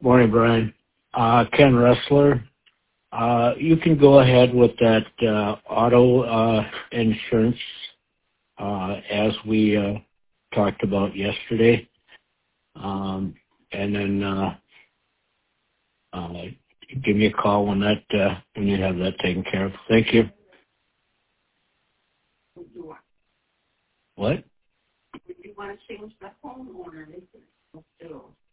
Morning, Brian. Ken Ressler. You can go ahead with that auto insurance as we talked about yesterday. And then give me a call when you have that taken care of. Thank you. What? If you want to change the homeowner, they can do.